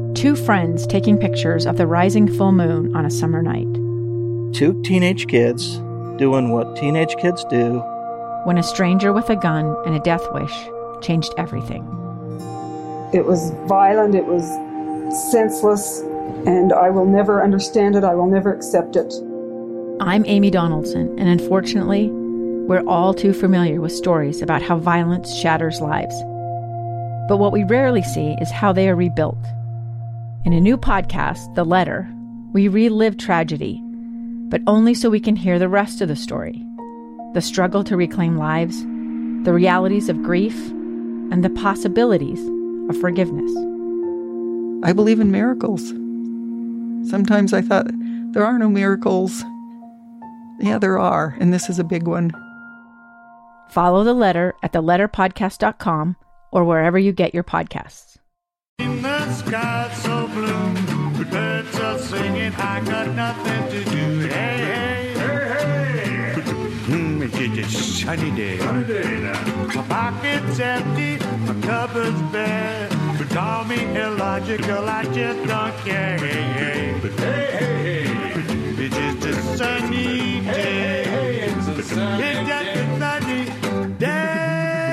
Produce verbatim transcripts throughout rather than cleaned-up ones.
Two friends taking pictures of the rising full moon on a summer night. Two teenage kids doing what teenage kids do. When a stranger with a gun and a death wish changed everything. It was violent, it was senseless, and I will never understand it, I will never accept it. I'm Amy Donaldson, and unfortunately, we're all too familiar with stories about how violence shatters lives. But what we rarely see is how they are rebuilt. In a new podcast, The Letter, we relive tragedy, but only so we can hear the rest of the story. The struggle to reclaim lives, the realities of grief, and the possibilities of forgiveness. I believe in miracles. Sometimes I thought, there are no miracles. Yeah, there are, and this is a big one. Follow The Letter at the letter podcast dot com or wherever you get your podcasts. In the sky so blue, the birds are singing, I got nothing to do. Hey, hey, hey, hey. Mm, it's a sunny day. Sunny day now. My pocket's empty, my cupboard's bare. But call me illogical, I just don't care. Hey, hey, but hey, hey, hey. It's just a sunny day. Hey, hey, hey, it's a sunny day. It's just a sunny day.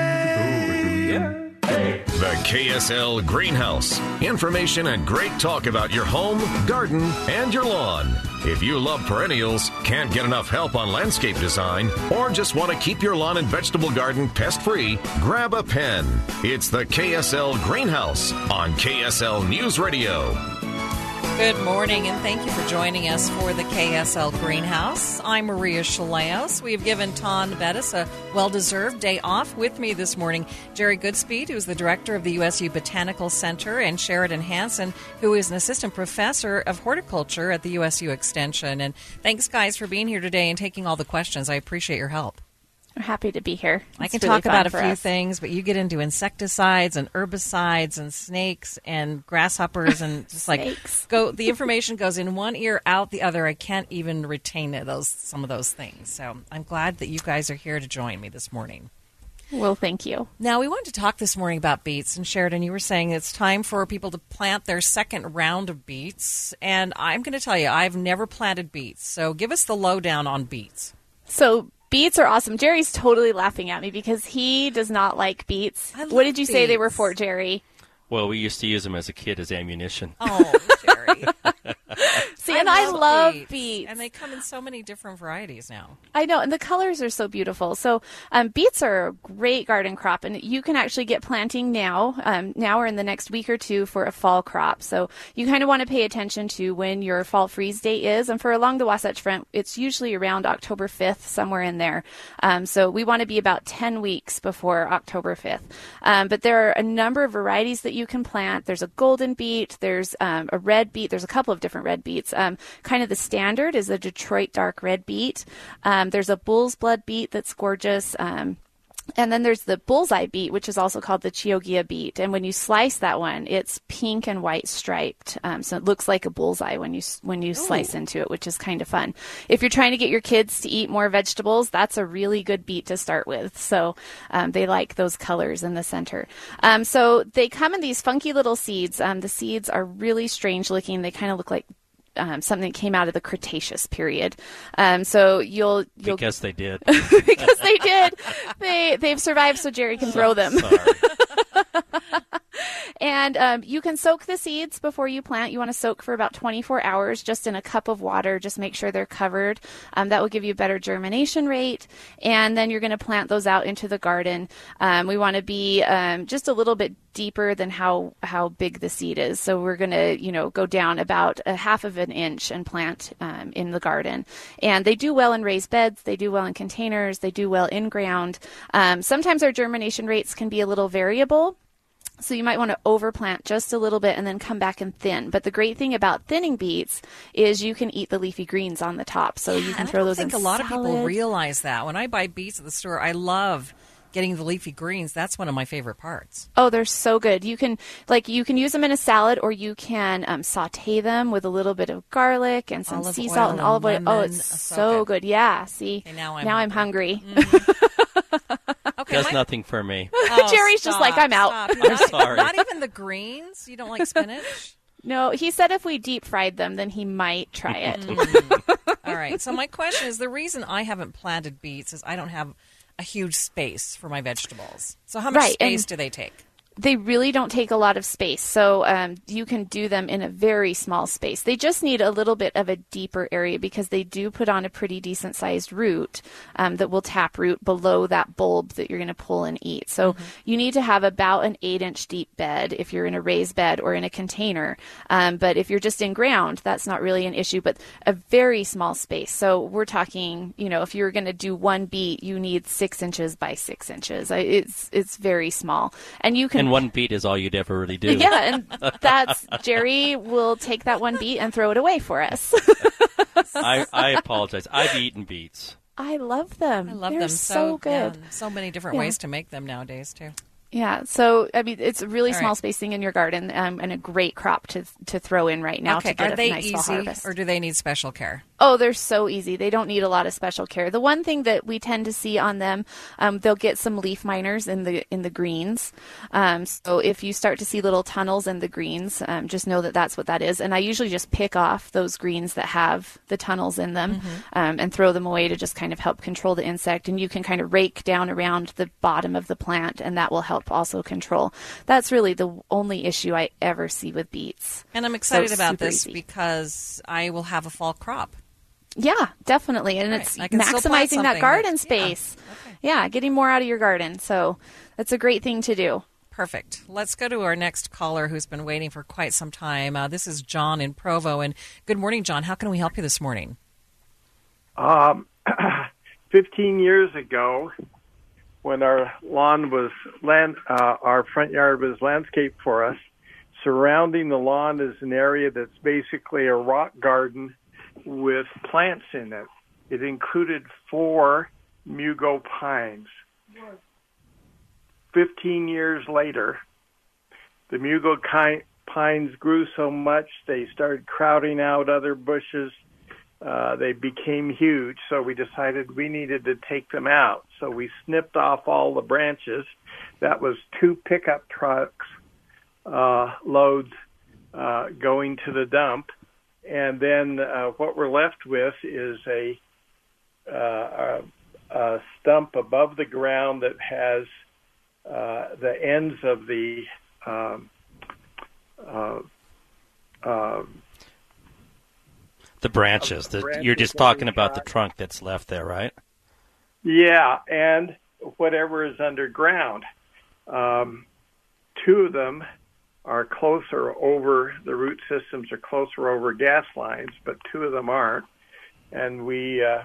The K S L Greenhouse. Information and great talk about your home, garden, and your lawn. If you love perennials, can't get enough help on landscape design, or just want to keep your lawn and vegetable garden pest-free, grab a pen. It's the K S L Greenhouse on K S L News Radio. Good morning, and thank you for joining us for the K S L Greenhouse. I'm Maria Chaleos. We have given Ton Bettis a well-deserved day off. With me this morning, Jerry Goodspeed, who is the director of the U S U Botanical Center, and Sheridan Hansen, who is an assistant professor of horticulture at the U S U Extension. And thanks, guys, for being here today and taking all the questions. I appreciate your help. I'm happy to be here. I It's can really talk about a fun few for us. things, but you get into insecticides and herbicides and snakes and grasshoppers and just like Snakes. go. The information goes in one ear, out the other. I can't even retain it, those some of those things. So I'm glad that you guys are here to join me this morning. Well, thank you. Now, we wanted to talk this morning about beets. And Sheridan, you were saying it's time for people to plant their second round of beets. And I'm going to tell you, I've never planted beets. So give us the lowdown on beets. So beets are awesome. Jerry's totally laughing at me because he does not like beets. I love What did you say they beets. were for, Jerry? Well, we used to use them as a kid as ammunition. Oh, Jerry. See, and I love beets. beets. And they come in so many different varieties now. I know, and the colors are so beautiful. So um, beets are a great garden crop, and you can actually get planting now, um, now or in the next week or two for a fall crop. So you kind of want to pay attention to when your fall freeze date is. And for along the Wasatch Front, it's usually around October fifth, somewhere in there. Um, so we want to be about ten weeks before October fifth. Um, but there are a number of varieties that you can plant. There's a golden beet, there's um, a red beet, there's a couple of different red beets. Um, kind of the standard is the Detroit dark red beet. Um, there's a bull's blood beet that's gorgeous. Um, and then there's the bullseye beet, which is also called the Chioggia beet. And when you slice that one, it's pink and white striped. Um, so it looks like a bullseye when you when you Ooh. slice into it, which is kind of fun. If you're trying to get your kids to eat more vegetables, that's a really good beet to start with. So um, they like those colors in the center. Um, so they come in these funky little seeds. Um, the seeds are really strange looking. They kind of look like Um, something that came out of the Cretaceous period. Um, so you'll, you'll Because they did. because they did. They they've survived, so Jerry can throw them. Sorry. And um, you can soak the seeds before you plant. You want to soak for about twenty-four hours just in a cup of water. Just make sure they're covered. Um, that will give you a better germination rate. And then you're going to plant those out into the garden. Um, we want to be um, just a little bit deeper than how, how big the seed is. So we're going to, you know, go down about a half of an inch and plant um, in the garden. And they do well in raised beds. They do well in containers. They do well in ground. Um, sometimes our germination rates can be a little variable. So you might want to overplant just a little bit and then come back and thin. But the great thing about thinning beets is you can eat the leafy greens on the top. So Yeah, you can and throw I don't those think in a lot salad. of people realize that. When I buy beets at the store, I love getting the leafy greens. That's one of my favorite parts. Oh, they're so good. You can like you can use them in a salad, or you can um, saute them with a little bit of garlic and some Olive sea oil salt and and olive oil. lemon. Oh, it's So so good. good. Yeah. See, Okay, now I'm now I'm hungry. hungry. Okay, Does my- nothing for me. Oh, Jerry's just stop, like, I'm out. stop. I'm Not, sorry. Not even the greens? You don't like spinach? No, he said if we deep fried them, then he might try it. All right. So my question is, the reason I haven't planted beets is I don't have a huge space for my vegetables. So how much Right, space and- do they take? They really don't take a lot of space, so um, you can do them in a very small space. They just need a little bit of a deeper area because they do put on a pretty decent-sized root um, that will tap root below that bulb that you're going to pull and eat. So mm-hmm. you need to have about an eight-inch deep bed if you're in a raised bed or in a container. Um, but if you're just in ground, that's not really an issue, but a very small space. So we're talking, you know, if you're going to do one beet, you need six inches by six inches. It's, it's very small. And you can And one beet is all you'd ever really do. Yeah, and that's Jerry will take that one beet and throw it away for us. I, I apologize. I've eaten beets. I love them. I love They're them so, so good. Yeah, so many different Yeah. ways to make them nowadays too. Yeah, so I mean, it's a really All small right. spacing in your garden um, and a great crop to to throw in right now Okay, to get are a they nice fall easy harvest. or do they need special care? Oh, they're so easy. They don't need a lot of special care. The one thing that we tend to see on them, um, they'll get some leaf miners in the in the greens. Um, so if you start to see little tunnels in the greens, um, just know that that's what that is. And I usually just pick off those greens that have the tunnels in them Mm-hmm. um, and throw them away to just kind of help control the insect. And you can kind of rake down around the bottom of the plant, and that will help also control. That's really the only issue I ever see with beets. And I'm excited So it's about super this easy. because I will have a fall crop. Yeah, definitely. And Right. it's I can still plant maximizing that something, garden but- space. Yeah. Okay. Yeah, getting more out of your garden. So that's a great thing to do. Perfect. Let's go to our next caller who's been waiting for quite some time. Uh, this is John in Provo. And good morning, John. How can we help you this morning? Um, fifteen years ago, when our lawn was land, uh, our front yard was landscaped for us, surrounding the lawn is an area that's basically a rock garden with plants in it. It included four Mugo pines. Fifteen years later, the Mugo ki- pines grew so much they started crowding out other bushes. Uh, they became huge, so we decided we needed to take them out. So we snipped off all the branches. That was two pickup trucks uh, loads uh, going to the dump. And then uh, what we're left with is a, uh, a, a stump above the ground that has uh, the ends of the um, uh, uh, The branches. The The, branches you're just that talking we about the got. trunk that's left there, right? yeah, and whatever is underground. Um, two of them are closer over, the root systems are closer over gas lines, but two of them aren't. And we, uh,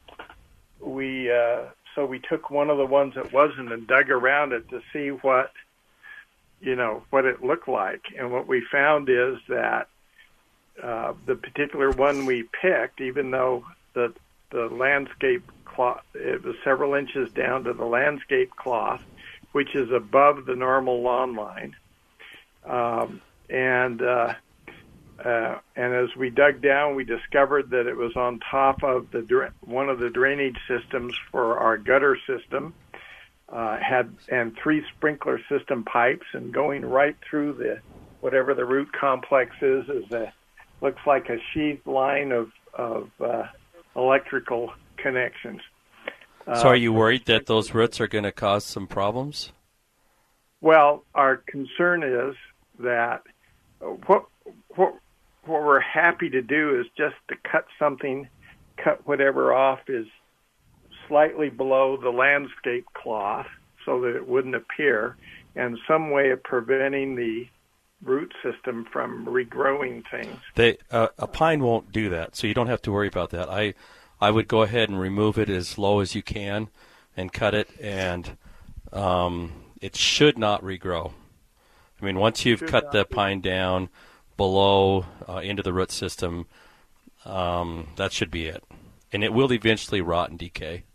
we, uh, so we took one of the ones that wasn't and dug around it to see what, you know, what it looked like. And what we found is that uh, the particular one we picked, even though the the landscape cloth, it was several inches down to the landscape cloth, which is above the normal lawn line. Um, and uh, uh, and as we dug down, we discovered that it was on top of the dra- one of the drainage systems for our gutter system. Uh, had and three sprinkler system pipes, and going right through the whatever the root complex is is a looks like a sheathed line of of uh, electrical connections. Uh, So are you worried that those roots are going to cause some problems? Well, our concern is that what what what we're happy to do is just to cut something, cut whatever off is slightly below the landscape cloth so that it wouldn't appear, and some way of preventing the root system from regrowing things. They uh, a pine won't do that, so you don't have to worry about that. I I would go ahead and remove it as low as you can, and cut it, and um, it should not regrow. I mean, once you've Should cut not the be. pine down below uh, into the root system, um, that should be it, and it will eventually rot and decay.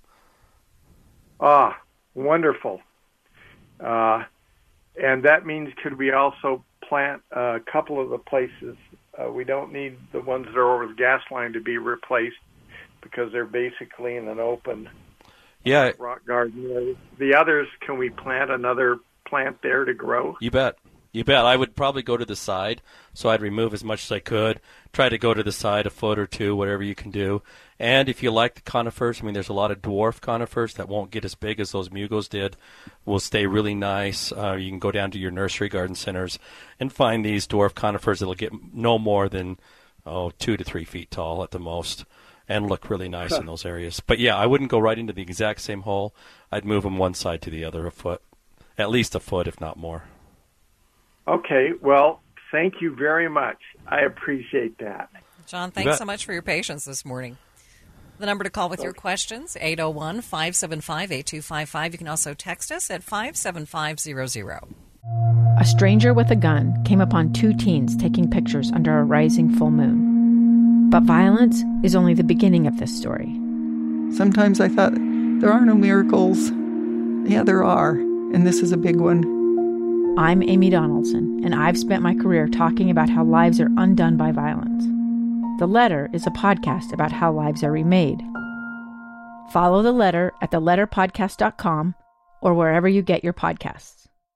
Ah, wonderful. Uh, and that means could we also plant a couple of the places? Uh, we don't need the ones that are over the gas line to be replaced because they're basically in an open Yeah, rock garden. The others, can we plant another plant there to grow? you bet. You bet. I would probably go to the side, so I'd remove as much as I could. Try to go to the side a foot or two, whatever you can do. And if you like the conifers, I mean, there's a lot of dwarf conifers that won't get as big as those Mugos did, will stay really nice. Uh, you can go down to your nursery garden centers and find these dwarf conifers that will get no more than, oh, two to three feet tall at the most and look really nice in those areas. But, yeah, I wouldn't go right into the exact same hole. I'd move them one side to the other a foot, at least a foot, if not more. Okay, well, thank you very much. I appreciate that. John, thanks so much for your patience this morning. The number to call with your questions, eight oh one, five seven five, eight two five five. You can also text us at five seven five zero zero. A stranger with a gun came upon two teens taking pictures under a rising full moon. But violence is only the beginning of this story. Sometimes I thought, there are no miracles. Yeah, there are, and this is a big one. I'm Amy Donaldson, and I've spent my career talking about how lives are undone by violence. The Letter is a podcast about how lives are remade. Follow The Letter at the letter podcast dot com or wherever you get your podcasts.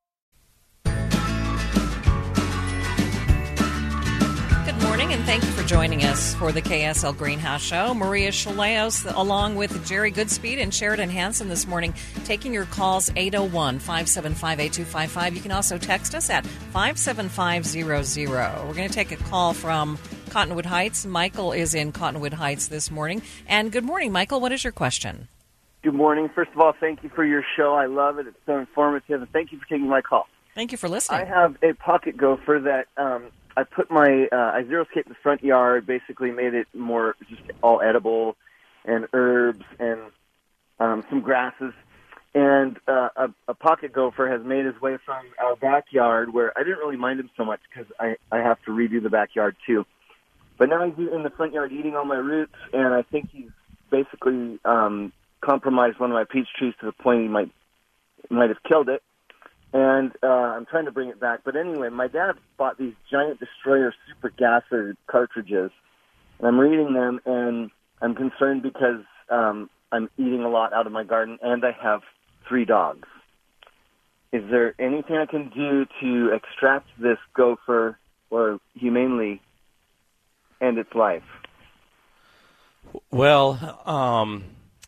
Good morning, and thank you for joining us for the K S L Greenhouse Show. Maria Chaleos, along with Jerry Goodspeed and Sheridan Hansen this morning, taking your calls eight oh one, five seven five, eight two five five. You can also text us at five seven five zero zero. We're going to take a call from Cottonwood Heights. Michael is in Cottonwood Heights this morning. And good morning, Michael. What is your question? Good morning. First of all, thank you for your show. I love it. It's so informative, and thank you for taking my call. Thank you for listening. I have a pocket gopher that um, I put my, uh, I xeriscaped the front yard, basically made it more just all edible and herbs and um, some grasses. And uh, a, a pocket gopher has made his way from our backyard, where I didn't really mind him so much because I, I have to redo the backyard too. But now he's in the front yard eating all my roots, and I think he's basically um, compromised one of my peach trees to the point he might might have killed it. And uh, I'm trying to bring it back. But anyway, my dad bought these Giant Destroyer Super Gasser cartridges, and I'm reading them, and I'm concerned because um, I'm eating a lot out of my garden, and I have three dogs. Is there anything I can do to extract this gopher or humanely end its life? Well, um,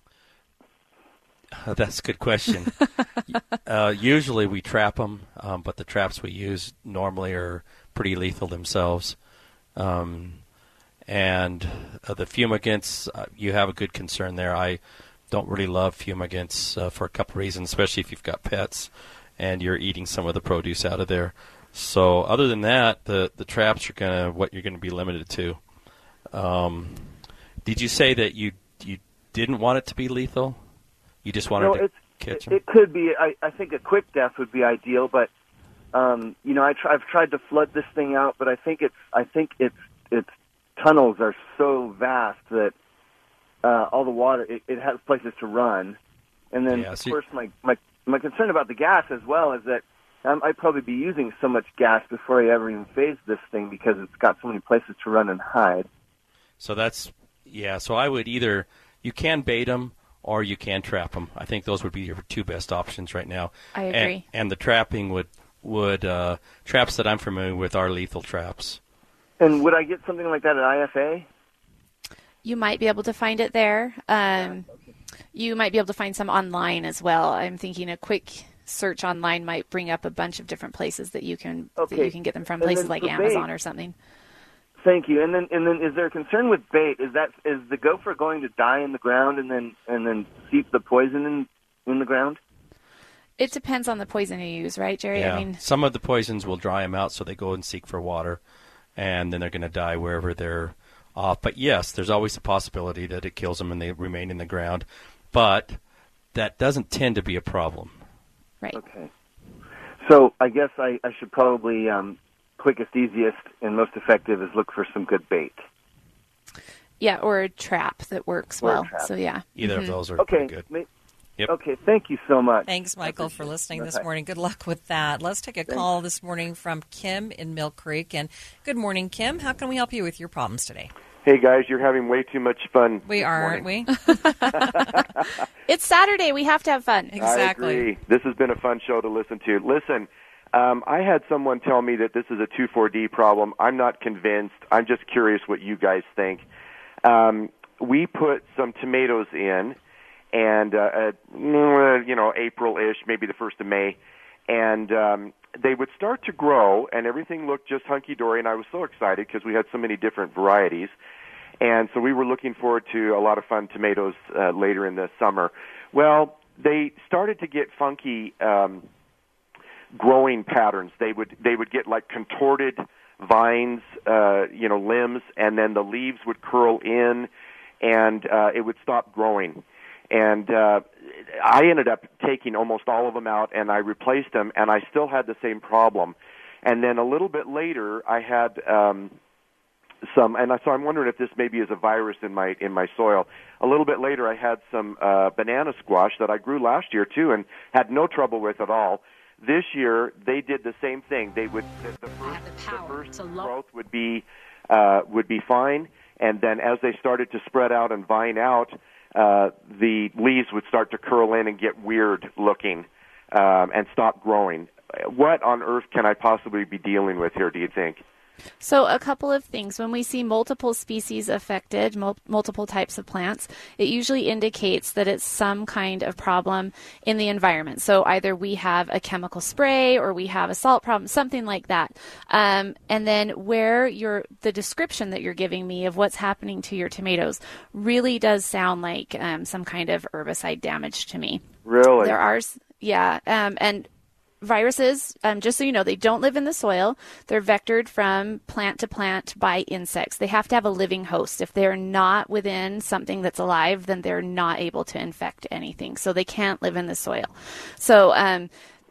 that's a good question. uh, usually we trap them, um, but the traps we use normally are pretty lethal themselves. Um, and uh, the fumigants, uh, you have a good concern there. I don't really love fumigants uh, for a couple reasons, especially if you've got pets and you're eating some of the produce out of there. So other than that, the, the traps are gonna what you're going to be limited to. Um, did you say that you you didn't want it to be lethal? You just wanted no, to it's, catch it, them? It could be. I, I think a quick death would be ideal, but um, you know, I try, I've tried to flood this thing out, but I think it's I think its its tunnels are so vast that uh, all the water it, it has places to run, and then yeah, of so course my, my my concern about the gas as well is that um, I'd probably be using so much gas before I ever even phase this thing because it's got so many places to run and hide. So that's, yeah, so I would either, you can bait them or you can trap them. I think those would be your two best options right now. I agree. And, and the trapping would, would uh, traps that I'm familiar with are lethal traps. And would I get something like that at I F A? You might be able to find it there. Um, you might be able to find some online as well. I'm thinking a quick search online might bring up a bunch of different places that you can Okay. that you can get them from, And places then like for Amazon bait- or something. Thank you. And then, and then, is there a concern with bait? Is that is the gopher going to die in the ground and then and then seep the poison in in the ground? It depends on the poison you use, right, Jerry? Yeah, I mean, some of the poisons will dry them out, so they go and seek for water, and then they're going to die wherever they're off. But yes, there's always a possibility that it kills them and they remain in the ground, but that doesn't tend to be a problem. Right. Okay. So I guess I, I should probably um, quickest, easiest, and most effective is look for some good bait. yeah, or a trap that works Or a well. trap. So yeah. Either Mhm. of those are Okay. pretty good. Ma- Yep. Okay. Thank you so much. Thanks, Michael, for listening this Okay. morning. Good luck with that. Let's take a call this morning from Kim in Mill Creek. And good morning, Kim. How can we help you with your problems today? Hey, guys, you're having way too much fun. We this are, morning. aren't we? It's Saturday. We have to have fun. Exactly. I agree. This has been a fun show to listen to. Listen, Um, I had someone tell me that this is a two four D problem. I'm not convinced. I'm just curious what you guys think. Um, we put some tomatoes in, and uh, uh, you know, April-ish, maybe the first of May, and um, they would start to grow, and everything looked just hunky-dory, and I was so excited because we had so many different varieties. And so we were looking forward to a lot of fun tomatoes uh, later in the summer. Well, they started to get funky um, growing patterns. They would they would get like contorted vines, uh, you know, limbs, and then the leaves would curl in, and uh, it would stop growing. And uh, I ended up taking almost all of them out, and I replaced them, and I still had the same problem. And then a little bit later, I had um, some, and so I'm wondering if this maybe is a virus in my in my soil. A little bit later, I had some uh, banana squash that I grew last year too, and had no trouble with at all. This year, they did the same thing. They would the, the first, the first growth would be uh, would be fine, and then as they started to spread out and vine out, uh, the leaves would start to curl in and get weird looking um, and stop growing. What on earth can I possibly be dealing with here, do you think? So a couple of things. When we see multiple species affected, mul- multiple types of plants, it usually indicates that it's some kind of problem in the environment. So either we have a chemical spray or we have a salt problem, something like that. Um, and then where your the description that you're giving me of what's happening to your tomatoes really does sound like um, some kind of herbicide damage to me. Really? There are, yeah, um, and viruses, um, just so you know, they don't live in the soil. They're vectored from plant to plant by insects. They have to have a living host. If they're not within something that's alive, then they're not able to infect anything. So they can't live in the soil. So, um,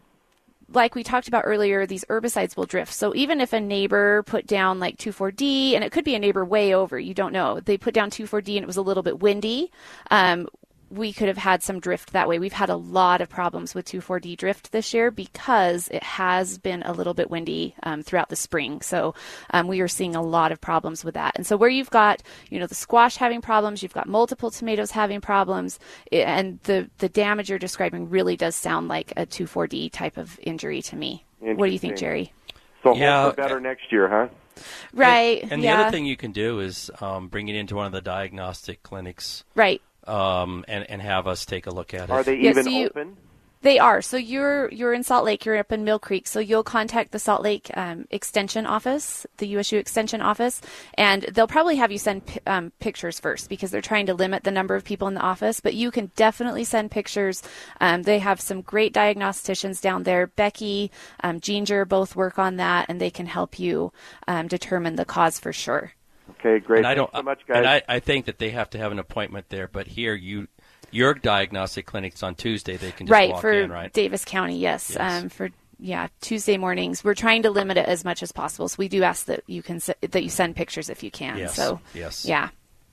like we talked about earlier, these herbicides will drift. So even if a neighbor put down like two four D, and it could be a neighbor way over, you don't know. They put down two four D and it was a little bit windy. Um, we could have had some drift that way. We've had a lot of problems with two four D drift this year because it has been a little bit windy um, throughout the spring. So um, we are seeing a lot of problems with that. And so where you've got, you know, the squash having problems, you've got multiple tomatoes having problems, and the, the damage you're describing really does sound like a two four D type of injury to me. What do you think, Jerry? So yeah, hope for better next year, huh? Right. And, and yeah. the other thing you can do is um, bring it into one of the diagnostic clinics. Right. Um, and, and have us take a look at it. Are they Yeah, even so you- open? They are. So you're you're in Salt Lake. You're up in Mill Creek. So you'll contact the Salt Lake um, Extension Office, the U S U Extension Office, and they'll probably have you send pi- um, pictures first because they're trying to limit the number of people in the office. But you can definitely send pictures. Um, they have some great diagnosticians down there. Becky, um, Ginger both work on that, and they can help you um, determine the cause for sure. Okay, great. And I don't, Thanks so much, guys. And I, I think that they have to have an appointment there, but here you, your diagnostic clinic's on Tuesday. They can just right walk for in, right? Davis County, yes. Yes. Um, for yeah, Tuesday mornings. We're trying to limit it as much as possible, so we do ask that you can se- that you send pictures if you can. Yes. So Yes. yeah.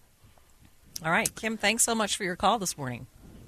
All right, Kim, thanks so much for your call this morning.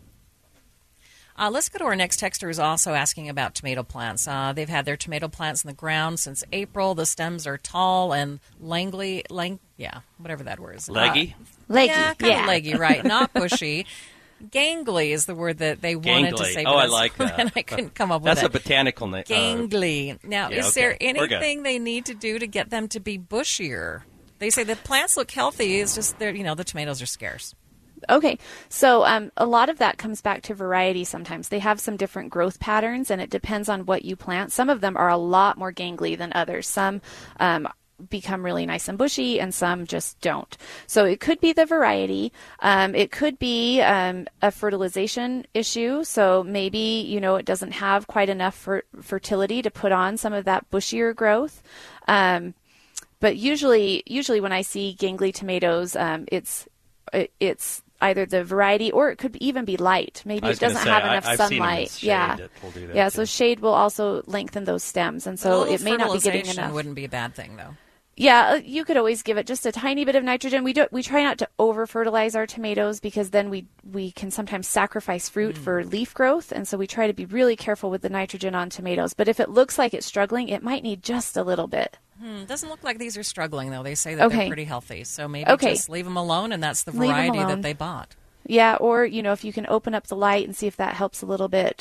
Uh, let's go to our next texter who's also asking about tomato plants. Uh, they've had their tomato plants in the ground since April. The stems are tall and langly, lang, yeah, whatever that word is. Leggy? Uh, Leggy, yeah, kind yeah. of leggy, right? Not bushy. Gangly is the word that they wanted to Gangly. say. Oh, but I that's- like that. And I couldn't come up with That's it. a botanical name. Gangly. Now, yeah, is there okay. We're good. anything they need to do to get them to be bushier? They say the plants look healthy. It's just they're, you know, the tomatoes are scarce. Okay, so um, a lot of that comes back to variety sometimes. They have some different growth patterns, and it depends on what you plant. Some of them are a lot more gangly than others. Some um, become really nice and bushy, and some just don't. So it could be the variety. Um, it could be um, a fertilization issue. So maybe, you know, it doesn't have quite enough fer- fertility to put on some of that bushier growth. Um, but usually, usually when I see gangly tomatoes, um, it's it, it's either the variety, or it could even be light. Maybe I was it doesn't gonna say, have I- enough I've seen 'em in sunlight. shade yeah, that will do that yeah. too. So shade will also lengthen those stems, and a so little it may not be getting fertilization enough. wouldn't be a bad thing, though. Yeah, uh, you could always give it just a tiny bit of nitrogen. We do we try not to over fertilize our tomatoes because then we we can sometimes sacrifice fruit for leaf growth, and so we try to be really careful with the nitrogen on tomatoes. But if it looks like it's struggling, it might need just a little bit. Hmm, doesn't look like these are struggling, though. They say that Okay. they're pretty healthy. So maybe Okay. just leave them alone, and that's the Leave 'em variety alone. that they bought. Yeah, or you know, if you can open up the light and see if that helps a little bit,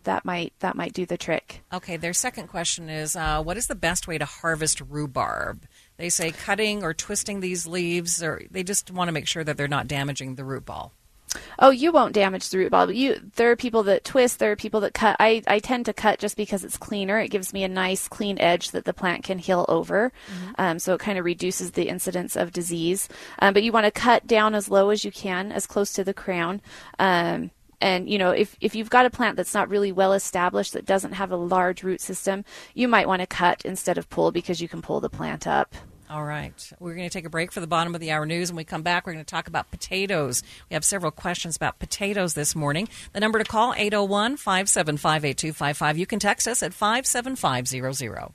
that might that might do the trick. Okay, their second question is, uh, what is the best way to harvest rhubarb? They say cutting or twisting these leaves, or they just want to make sure that they're not damaging the root ball. Oh, you won't damage the root ball. But you, there are people that twist. There are people that cut. I, I tend to cut just because it's cleaner. It gives me a nice, clean edge that the plant can heal over. Mm-hmm. Um, so it kind of reduces the incidence of disease. Um, but you want to cut down as low as you can, as close to the crown. Um, and, you know, if, if you've got a plant that's not really well established, that doesn't have a large root system, you might want to cut instead of pull, because you can pull the plant up. All right. We're going to take a break for the bottom of the hour news. When we come back, we're going to talk about potatoes. We have several questions about potatoes this morning. The number to call, eight oh one, five seven five, eight two five five. You can text us at five seven five zero zero.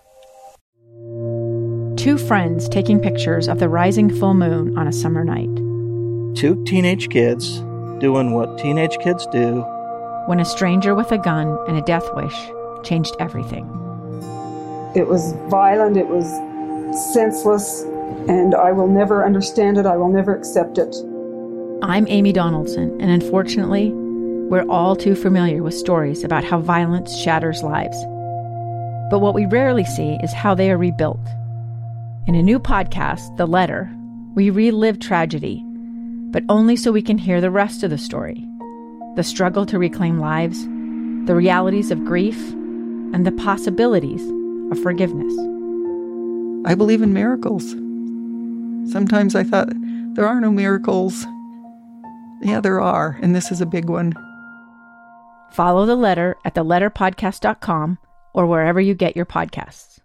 Two friends taking pictures of the rising full moon on a summer night. Two teenage kids doing what teenage kids do. When a stranger with a gun and a death wish changed everything. It was violent, it was senseless, and I will never understand it. I will never accept it. I'm Amy Donaldson, and unfortunately, we're all too familiar with stories about how violence shatters lives. But what we rarely see is how they are rebuilt. In a new podcast, The Letter, we relive tragedy, but only so we can hear the rest of the story. The struggle to reclaim lives, the realities of grief, and the possibilities of forgiveness. I believe in miracles. Sometimes I thought, there are no miracles. Yeah, there are, and this is a big one. Follow The Letter at the letter podcast dot com or wherever you get your podcasts.